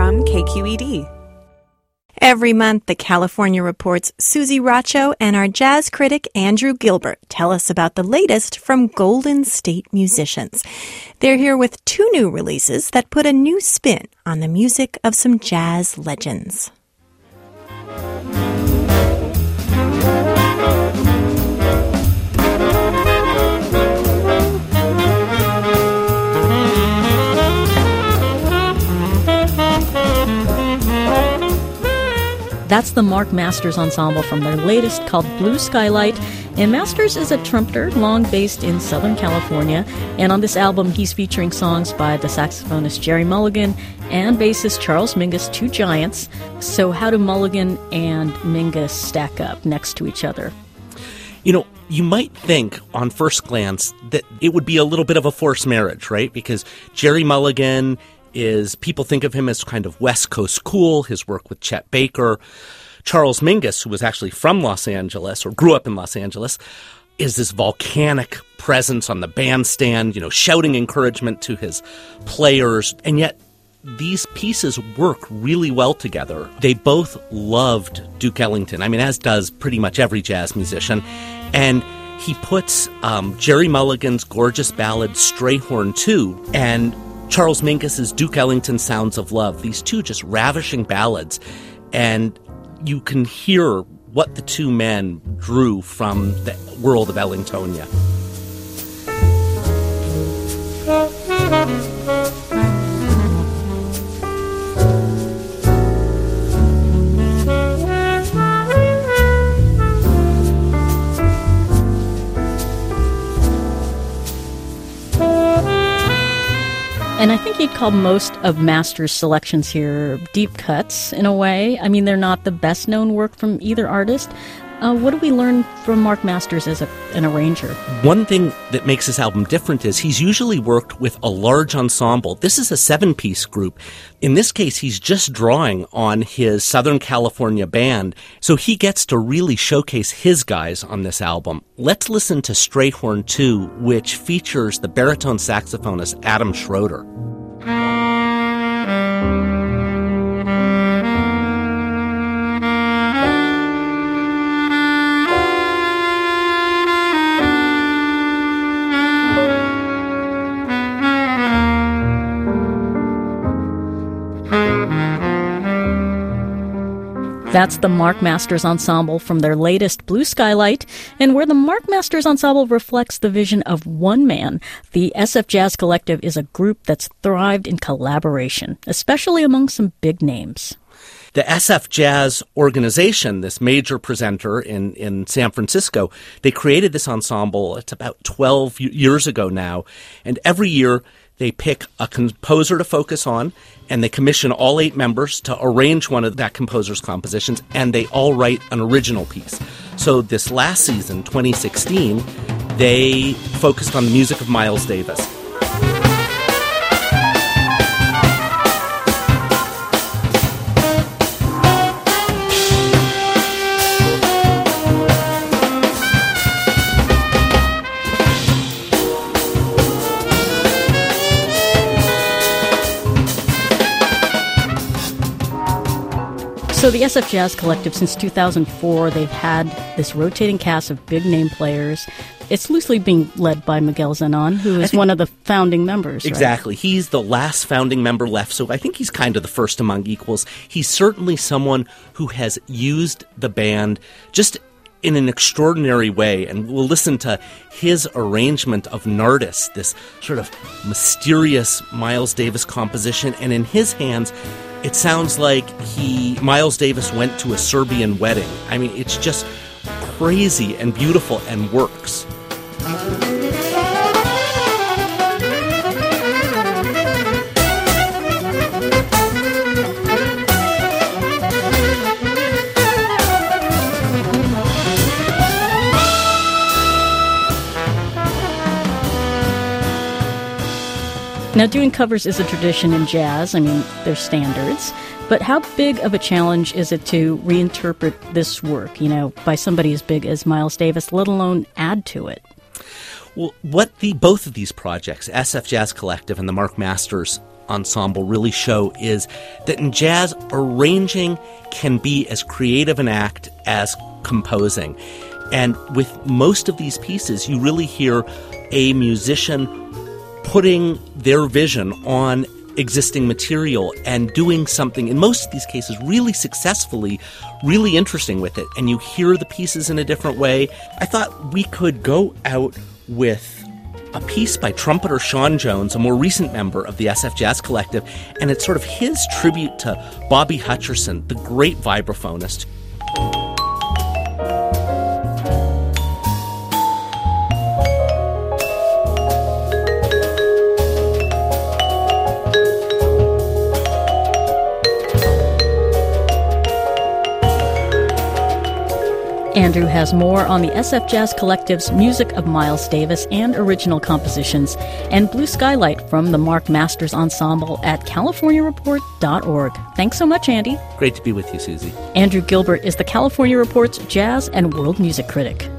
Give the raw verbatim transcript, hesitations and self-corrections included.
from K Q E D. Every month, the California Report's Susie Racho and our jazz critic Andrew Gilbert tell us about the latest from Golden State musicians. They're here with two new releases that put a new spin on the music of some jazz legends. That's the Mark Masters Ensemble from their latest called Blue Skylight. And Masters is a trumpeter, long based in Southern California. And on this album, he's featuring songs by the saxophonist Gerry Mulligan and bassist Charles Mingus, two giants. So how do Mulligan and Mingus stack up next to each other? You know, you might think on first glance that it would be a little bit of a forced marriage, right? Because Gerry Mulligan is, people think of him as kind of West Coast cool, his work with Chet Baker. Charles Mingus, who was actually from Los Angeles or grew up in Los Angeles, is this volcanic presence on the bandstand, you know, shouting encouragement to his players. And yet these pieces work really well together. They both loved Duke Ellington. I mean, as does pretty much every jazz musician. And he puts um, Gerry Mulligan's gorgeous ballad Strayhorn two and Charles Mingus's Duke Ellington Sounds of Love, these two just ravishing ballads. And you can hear what the two men drew from the world of Ellingtonia. And I think you'd call most of Masters' selections here deep cuts, in a way. I mean, they're not the best-known work from either artist. Uh, what do we learn from Mark Masters as a, an arranger? One thing that makes this album different is he's usually worked with a large ensemble. This is a seven-piece group. In this case, he's just drawing on his Southern California band, so he gets to really showcase his guys on this album. Let's listen to Strayhorn two, which features the baritone saxophonist Adam Schroeder. That's the Mark Masters Ensemble from their latest Blue Skylight, and where the Mark Masters Ensemble reflects the vision of one man, the S F Jazz Collective is a group that's thrived in collaboration, especially among some big names. The S F Jazz organization, this major presenter in, in San Francisco, they created this ensemble, it's about twelve years ago now, and every year they pick a composer to focus on, and they commission all eight members to arrange one of that composer's compositions, and they all write an original piece. So this last season, twenty sixteen, they focused on the music of Miles Davis. So the S F Jazz Collective, since two thousand four, they've had this rotating cast of big-name players. It's loosely being led by Miguel Zenon, who is one of the founding members. Exactly. Right? He's the last founding member left, so I think he's kind of the first among equals. He's certainly someone who has used the band just in an extraordinary way, and we'll listen to his arrangement of Nardis, this sort of mysterious Miles Davis composition, and in his hands, it sounds like he, Miles Davis went to a Serbian wedding. I mean, it's just crazy and beautiful and works. Now, doing covers is a tradition in jazz. I mean, they're standards. But how big of a challenge is it to reinterpret this work, you know, by somebody as big as Miles Davis, let alone add to it? Well, what the both of these projects, S F Jazz Collective and the Mark Masters Ensemble really show is that in jazz, arranging can be as creative an act as composing. And with most of these pieces, you really hear a musician putting their vision on existing material and doing something, in most of these cases, really successfully, really interesting with it. And you hear the pieces in a different way. I thought we could go out with a piece by trumpeter Sean Jones, a more recent member of the S F Jazz Collective, and it's sort of his tribute to Bobby Hutcherson, the great vibraphonist. Andrew has more on the S F Jazz Collective's music of Miles Davis and original compositions, and Blue Skylight from the Mark Masters Ensemble at california report dot org. Thanks so much, Andy. Great to be with you, Susie. Andrew Gilbert is the California Report's jazz and world music critic.